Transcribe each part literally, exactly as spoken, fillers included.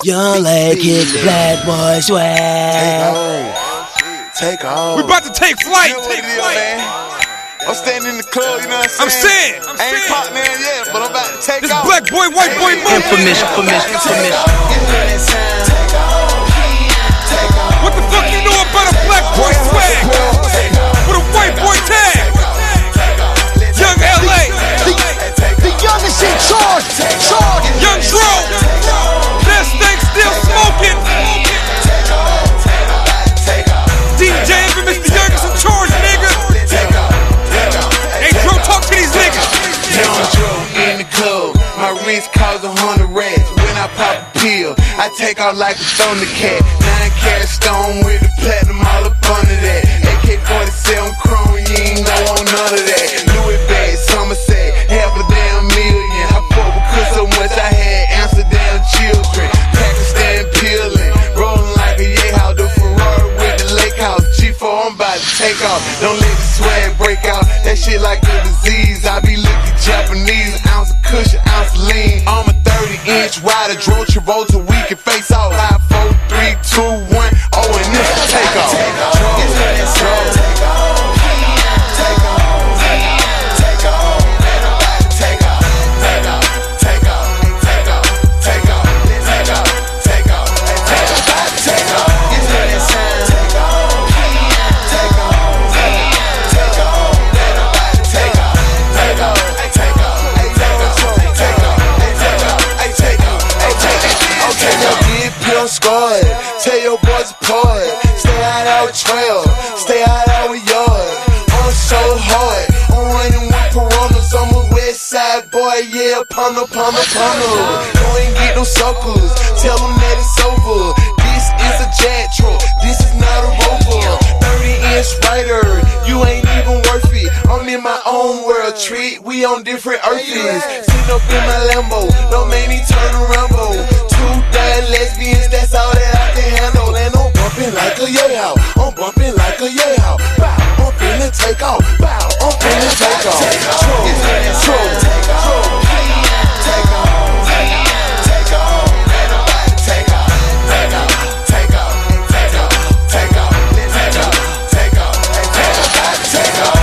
Young leg kick the black boy swag. Take on. Take on. We about to take flight. You know Take what it is, flight. man? I'm standing in the club, you know what I'm I'm saying? saying. I'm I ain't saying. popped in yet, but I'm about to take This off. black boy, white boy movement. Infamous, infamous, infamous. What the fuck you know about a black boy swag? With a white boy tag. Young L A. The youngest in charge. Charge. Young Dro. This thing still smoking. D J Infamous, the youngest in charge, nigga. Hey, Dro, talk to these niggas. Young Dro in the club, my wrist cause a hundred rats. When I pop a pill, I take off like a thundercat. Nine carat stone with the platinum all up under that. A K forty-seven chrome, you ain't know on none of that. Louis bag, Somerset, half a damn million. I fought with Chris so much I had Amsterdam children. Pakistan peeling, rolling like a yay house. The Ferrari with the lake house. G four, I'm about to take off. Don't let the swag break out. That shit like a disease. I be looking Japanese. Ounce of cushion, ounce of lean. I'm a thirty inch rider. Drove Travolta, we can face off. Five, four, three, two, one. Oh, and this is take off. Squad, tell your boys apart. Stay out our trail, stay out our yard. I'm so hard, I'm running with Piranhas. I'm a west side boy, yeah, punter, punter, punter. Go and get them suckers, tell them that it's over. This is a jet truck, this is not a rover. thirty inch rider, you ain't even worth it. I'm in my own world, treat, we on different earths. Sitting up in my Lambo, don't make me turn around, two dead lesbians, that's all that I can handle. And I'm bumping like a yay house, I'm bumping like a yay house. Bow, I'm finna take off, bow, I'm finna take off. Troll, troll, troll. Take off, take off, take off, take off, take off, take off, take off, take off, take off, take off, take off.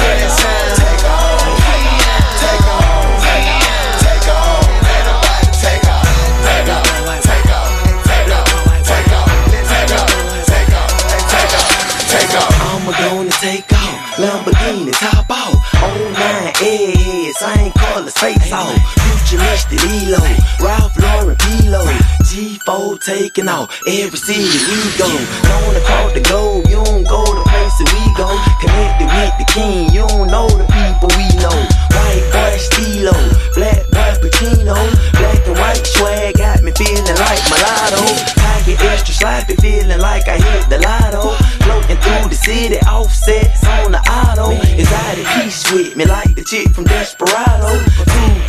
Take off, Lamborghini top off, oh nine airheads, same colors, face off. Futuristic Elo, Ralph Lauren Pilo, G four taking off, every city we go. Known across the globe, you don't go the places we go. Connected with the king, you don't know the people we know. White boy Stilo, black boy Pacino, black and white swag got me feeling like mulatto. Pocket extra sloppy, feeling like I hit the lotto. Floating through the city, offsets on the auto. Exotic piece with me like the chick from Desperado. Two